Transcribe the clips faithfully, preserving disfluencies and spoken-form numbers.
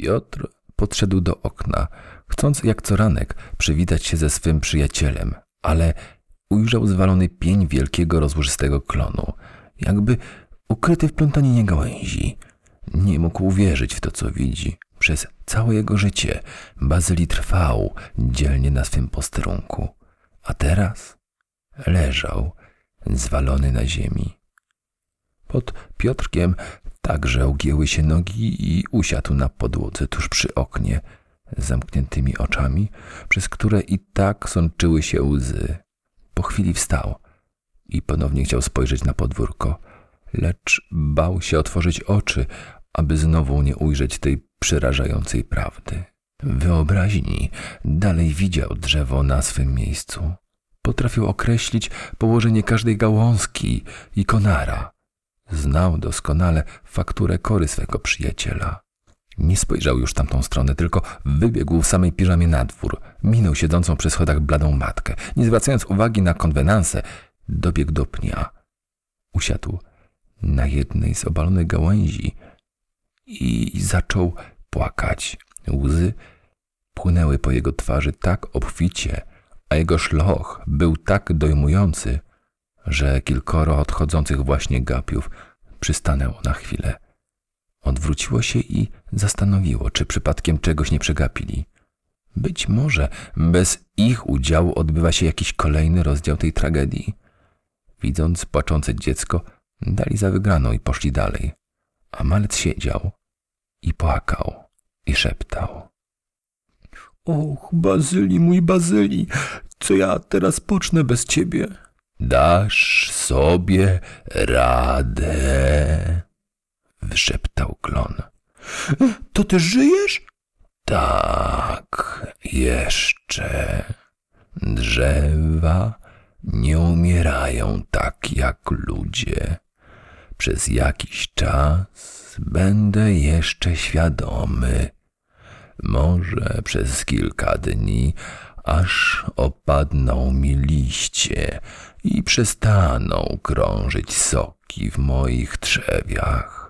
Piotr podszedł do okna, chcąc jak co ranek przywitać się ze swym przyjacielem, ale ujrzał zwalony pień wielkiego, rozłożystego klonu, jakby ukryty w plątaninie gałęzi. Nie mógł uwierzyć w to, co widzi. Przez całe jego życie Bazyli trwał dzielnie na swym posterunku, a teraz leżał zwalony na ziemi. Pod Piotrkiem także ugięły się nogi i usiadł na podłodze tuż przy oknie, z zamkniętymi oczami, przez które i tak sączyły się łzy. Po chwili wstał i ponownie chciał spojrzeć na podwórko, lecz bał się otworzyć oczy, aby znowu nie ujrzeć tej przerażającej prawdy. W wyobraźni dalej widział drzewo na swym miejscu. Potrafił określić położenie każdej gałązki i konara. Znał doskonale fakturę kory swego przyjaciela. Nie spojrzał już w tamtą stronę, tylko wybiegł w samej piżamie na dwór. Minął siedzącą przy schodach bladą matkę. Nie zwracając uwagi na konwenansę, dobiegł do pnia. Usiadł na jednej z obalonych gałęzi i zaczął płakać. Łzy płynęły po jego twarzy tak obficie, a jego szloch był tak dojmujący, że kilkoro odchodzących właśnie gapiów przystanęło na chwilę. Odwróciło się i zastanowiło, czy przypadkiem czegoś nie przegapili. Być może bez ich udziału odbywa się jakiś kolejny rozdział tej tragedii. Widząc płaczące dziecko, dali za wygraną i poszli dalej. A malec siedział i płakał i szeptał. Och, Bazyli, mój Bazyli, co ja teraz pocznę bez ciebie? Dasz sobie radę, wyszeptał klon. To ty żyjesz? Tak, jeszcze. Drzewa nie umierają tak jak ludzie. Przez jakiś czas będę jeszcze świadomy. Może przez kilka dni, aż opadną mi liście i przestaną krążyć soki w moich trzewiach.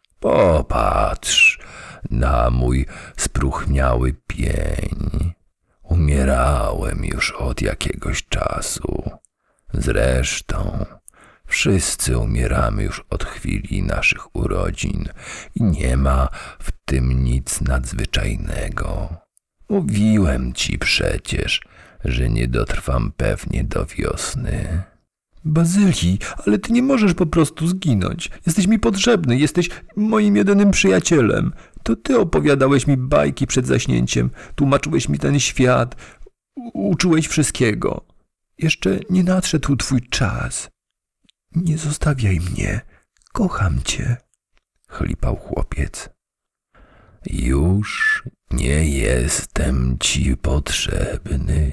Popatrz na mój spróchniały pień. Umierałem już od jakiegoś czasu. Zresztą wszyscy umieramy już od chwili naszych urodzin i nie ma w tym nic nadzwyczajnego. Mówiłem ci przecież, że nie dotrwam pewnie do wiosny. Bazyli, ale ty nie możesz po prostu zginąć. Jesteś mi potrzebny, jesteś moim jedynym przyjacielem. To ty opowiadałeś mi bajki przed zaśnięciem, tłumaczyłeś mi ten świat, uczyłeś wszystkiego. Jeszcze nie nadszedł twój czas. Nie zostawiaj mnie, kocham cię, chlipał chłopiec. Już nie jestem ci potrzebny.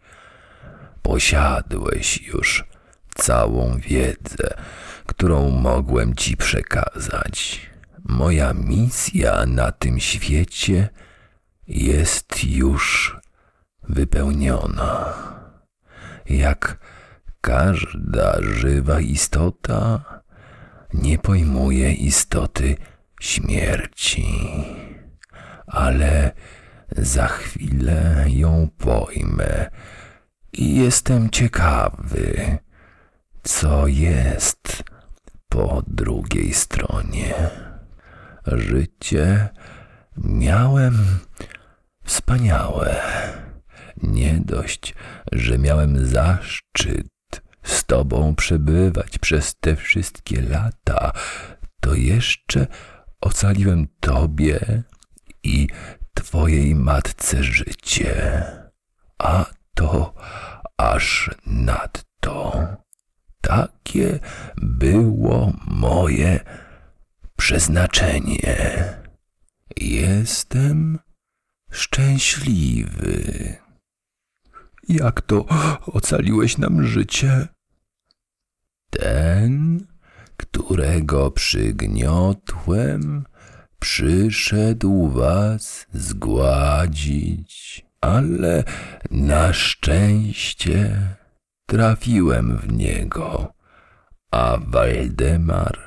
Posiadłeś już całą wiedzę, którą mogłem ci przekazać. Moja misja na tym świecie jest już wypełniona. Jak każda żywa istota, nie pojmuje istoty śmierci, ale za chwilę ją pojmę i jestem ciekawy, co jest po drugiej stronie. Życie miałem wspaniałe. Nie dość, że miałem zaszczyt z tobą przebywać przez te wszystkie lata, to jeszcze ocaliłem tobie i twojej matce życie. A to aż nadto. Takie było moje przeznaczenie. Jestem szczęśliwy. Jak to ocaliłeś nam życie? Ten, którego przygniotłem, przyszedł was zgładzić, ale na szczęście trafiłem w niego, a Waldemar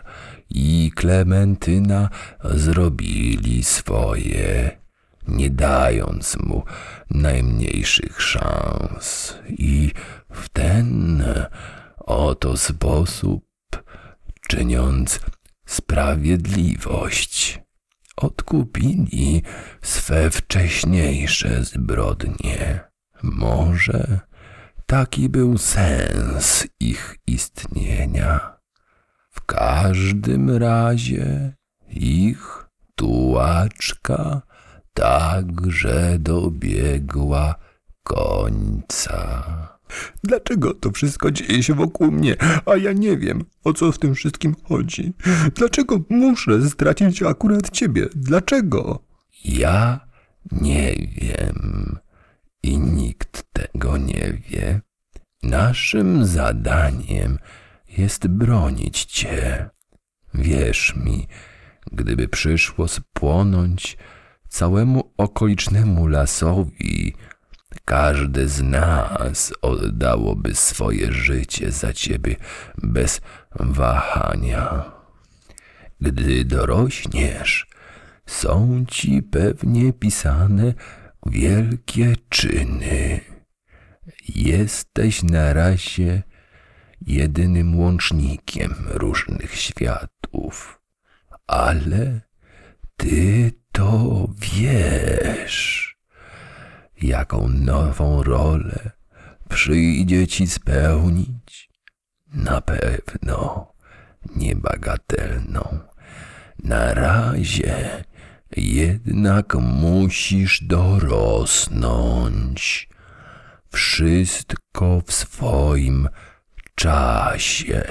i Klementyna zrobili swoje, nie dając mu najmniejszych szans. I w ten oto sposób, czyniąc sprawiedliwość, odkupili swe wcześniejsze zbrodnie. Może taki był sens ich istnienia. W każdym razie ich tułaczka także dobiegła końca. Dlaczego to wszystko dzieje się wokół mnie, a ja nie wiem, o co w tym wszystkim chodzi? Dlaczego muszę stracić akurat ciebie? Dlaczego? Ja nie wiem i nikt tego nie wie. Naszym zadaniem jest bronić cię. Wierz mi, gdyby przyszło spłonąć całemu okolicznemu lasowi, każde z nas oddałoby swoje życie za ciebie bez wahania. Gdy dorośniesz, są ci pewnie pisane wielkie czyny. Jesteś na razie jedynym łącznikiem różnych światów, ale ty to wiesz, jaką nową rolę przyjdzie ci spełnić. Na pewno niebagatelną. Na razie jednak musisz dorosnąć. Wszystko w swoim czasie.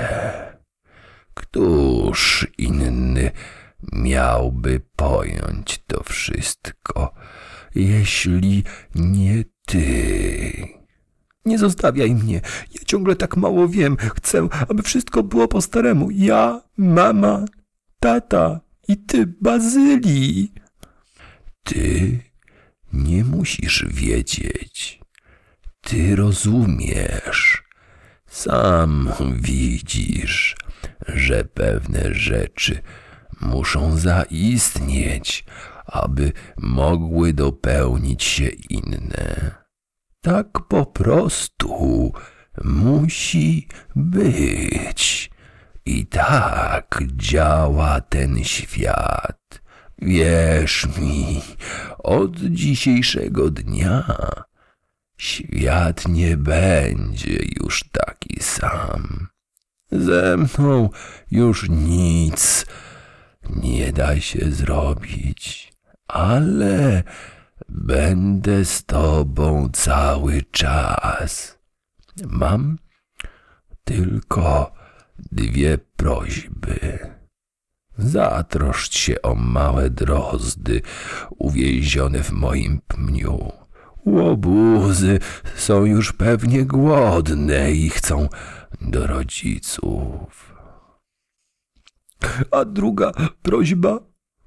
Któż inny miałby pojąć to wszystko, jeśli nie ty? Nie zostawiaj mnie. Ja ciągle tak mało wiem. Chcę, aby wszystko było po staremu. Ja, mama, tata i ty, Bazylii. Ty nie musisz wiedzieć. Ty rozumiesz. Sam widzisz, że pewne rzeczy muszą zaistnieć, aby mogły dopełnić się inne. Tak po prostu musi być. I tak działa ten świat. Wierz mi, od dzisiejszego dnia świat nie będzie już taki sam. Ze mną już nic nie da się zrobić, ale będę z tobą cały czas. Mam tylko dwie prośby. Zatroszcz się o małe drozdy uwięzione w moim pniu. Łobuzy są już pewnie głodne i chcą do rodziców. A druga prośba?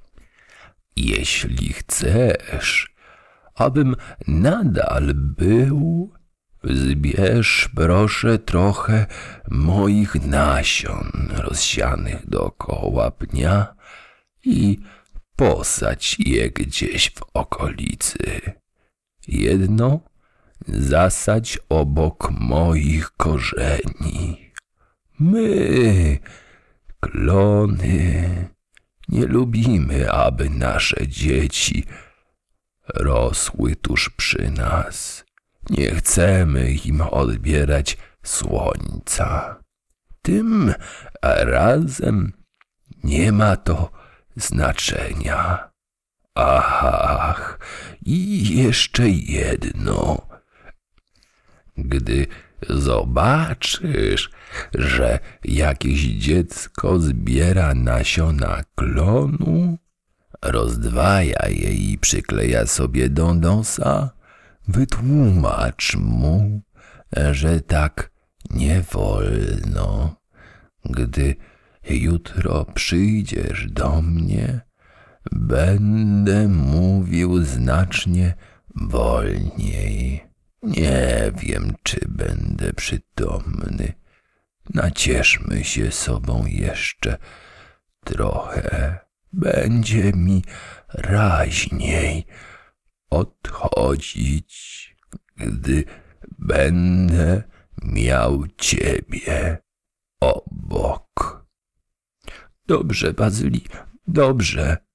Jeśli chcesz, abym nadal był, zbierz proszę trochę moich nasion rozsianych dookoła pnia i posadź je gdzieś w okolicy. Jedno zasadź obok moich korzeni. My, klony, nie lubimy, aby nasze dzieci rosły tuż przy nas. Nie chcemy im odbierać słońca. Tym razem nie ma to znaczenia. Ach, i jeszcze jedno. Gdy zobaczysz, że jakieś dziecko zbiera nasiona klonu, rozdwaja je i przykleja sobie do nosa, wytłumacz mu, że tak nie wolno. Gdy jutro przyjdziesz do mnie, będę mówił znacznie wolniej. Nie wiem, czy będę przytomny. Nacieszmy się sobą jeszcze trochę będzie mi raźniej odchodzić, gdy będę miał ciebie obok. Dobrze, Bazyli, dobrze.